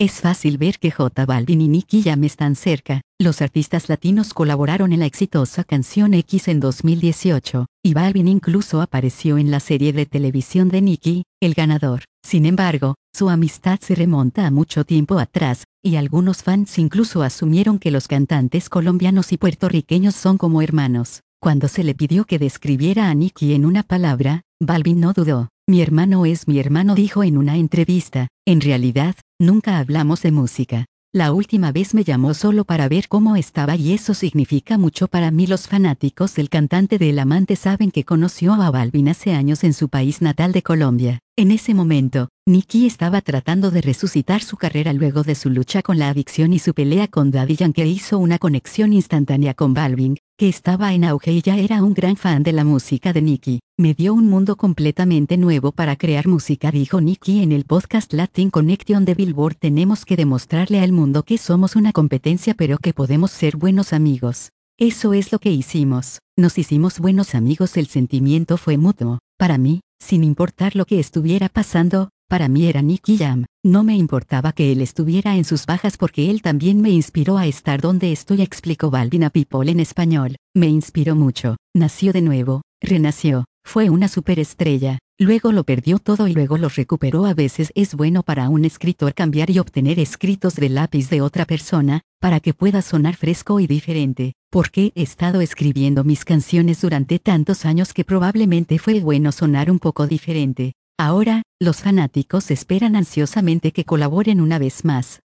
Es fácil ver que J Balvin y Nicky Jam están cerca. Los artistas latinos colaboraron en la exitosa canción X en 2018, y Balvin incluso apareció en la serie de televisión de Nicky, El Ganador. Sin embargo, su amistad se remonta a mucho tiempo atrás, y algunos fans incluso asumieron que los cantantes colombianos y puertorriqueños son como hermanos. Cuando se le pidió que describiera a Nicky en una palabra, Balvin no dudó. Mi hermano es mi hermano, dijo en una entrevista. En realidad, nunca hablamos de música. La última vez me llamó solo para ver cómo estaba y eso significa mucho para mí. Los fanáticos del cantante de El Amante saben que conoció a Balvin hace años en su país natal de Colombia. En ese momento, Nicky estaba tratando de resucitar su carrera luego de su lucha con la adicción y su pelea con Daddy Yankee. Hizo una conexión instantánea con Balvin, que estaba en auge y ya era un gran fan de la música de Nicky. Me dio un mundo completamente nuevo para crear música, dijo Nicky en el podcast Latin Connection de Billboard. Tenemos que demostrarle al mundo que somos una competencia pero que podemos ser buenos amigos. Eso es lo que hicimos. Nos hicimos buenos amigos. El sentimiento fue mutuo. Para mí, sin importar lo que estuviera pasando, para mí era Nicky Jam. No me importaba que él estuviera en sus bajas porque él también me inspiró a estar donde estoy, explicó Balvin a People en español. Me inspiró mucho. Nació de nuevo, renació, fue una superestrella. Luego lo perdió todo y luego lo recuperó. A veces es bueno para un escritor cambiar y obtener escritos de lápiz de otra persona, para que pueda sonar fresco y diferente. Porque he estado escribiendo mis canciones durante tantos años que probablemente fue bueno sonar un poco diferente. Ahora, los fanáticos esperan ansiosamente que colaboren una vez más.